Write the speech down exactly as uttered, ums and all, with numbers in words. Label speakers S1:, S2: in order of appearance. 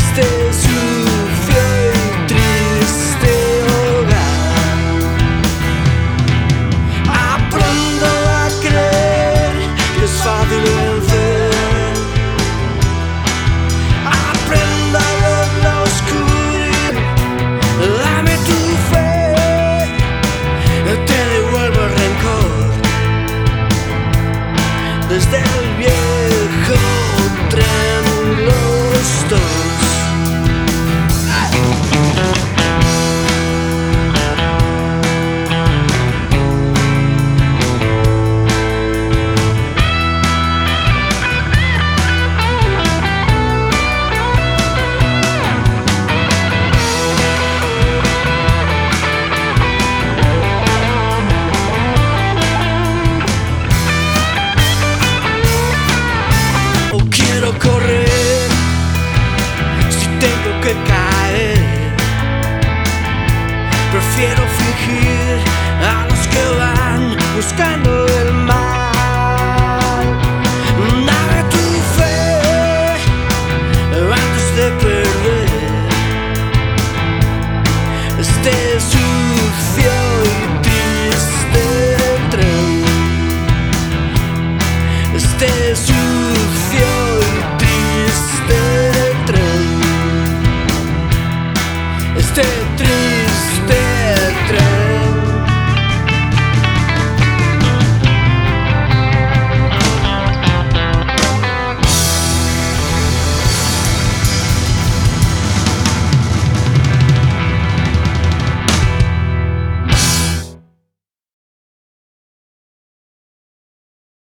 S1: este sucio y triste hogar. Aprendo a creer que es fácil vencer. Aprendo a ver la oscuridad. Dame tu fe, te devuelvo el rencor. Desde el viejo tren los dos. Quiero correr si tengo que caer. Prefiero fingir a los que van buscando el mal. Dame tu fe antes de perder este sucio y triste tren. Este sucio este triste